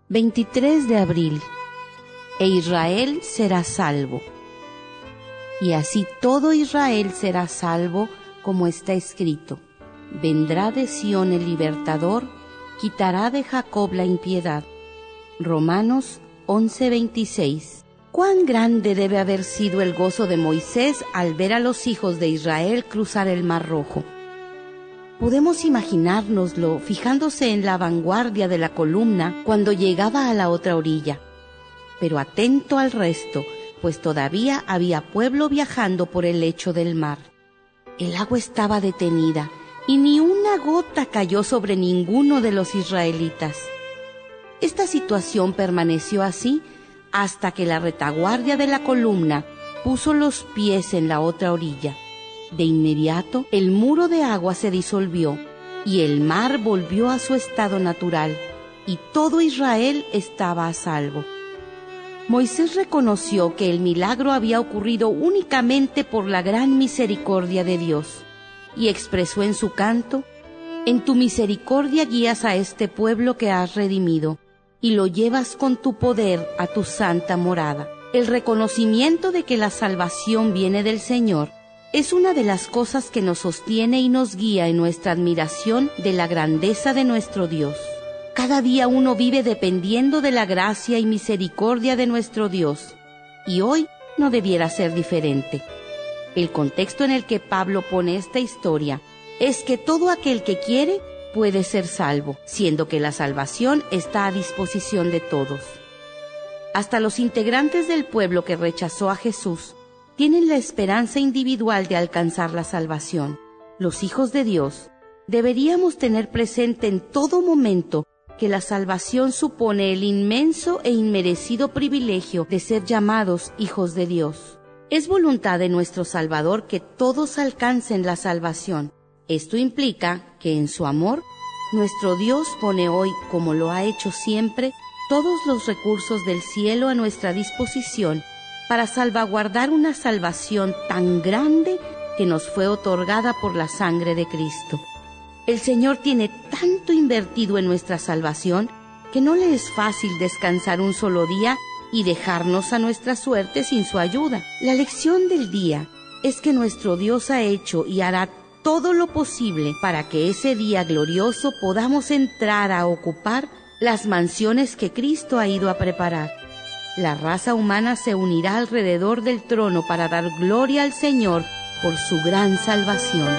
23 de abril. E Israel será salvo. Y así todo Israel será salvo, como está escrito: vendrá de Sión el libertador, quitará de Jacob la impiedad. Romanos 11:26. Cuán grande debe haber sido el gozo de Moisés al ver a los hijos de Israel cruzar el Mar Rojo. Podemos imaginárnoslo fijándose en la vanguardia de la columna cuando llegaba a la otra orilla, pero atento al resto, pues todavía había pueblo viajando por el lecho del mar. El agua estaba detenida y ni una gota cayó sobre ninguno de los israelitas. Esta situación permaneció así hasta que la retaguardia de la columna puso los pies en la otra orilla. De inmediato, el muro de agua se disolvió y el mar volvió a su estado natural, y todo Israel estaba a salvo. Moisés reconoció que el milagro había ocurrido únicamente por la gran misericordia de Dios, y expresó en su canto: en tu misericordia guías a este pueblo que has redimido, y lo llevas con tu poder a tu santa morada. El reconocimiento de que la salvación viene del Señor es una de las cosas que nos sostiene y nos guía en nuestra admiración de la grandeza de nuestro Dios. Cada día uno vive dependiendo de la gracia y misericordia de nuestro Dios, y hoy no debiera ser diferente. El contexto en el que Pablo pone esta historia es que todo aquel que quiere puede ser salvo, siendo que la salvación está a disposición de todos. Hasta los integrantes del pueblo que rechazó a Jesús tienen la esperanza individual de alcanzar la salvación. Los hijos de Dios deberíamos tener presente en todo momento que la salvación supone el inmenso e inmerecido privilegio de ser llamados hijos de Dios. Es voluntad de nuestro Salvador que todos alcancen la salvación. Esto implica que en su amor, nuestro Dios pone hoy, como lo ha hecho siempre, todos los recursos del cielo a nuestra disposición para salvaguardar una salvación tan grande que nos fue otorgada por la sangre de Cristo. El Señor tiene tanto invertido en nuestra salvación que no le es fácil descansar un solo día y dejarnos a nuestra suerte sin su ayuda. La lección del día es que nuestro Dios ha hecho y hará todo lo posible para que ese día glorioso podamos entrar a ocupar las mansiones que Cristo ha ido a preparar. La raza humana se unirá alrededor del trono para dar gloria al Señor por su gran salvación.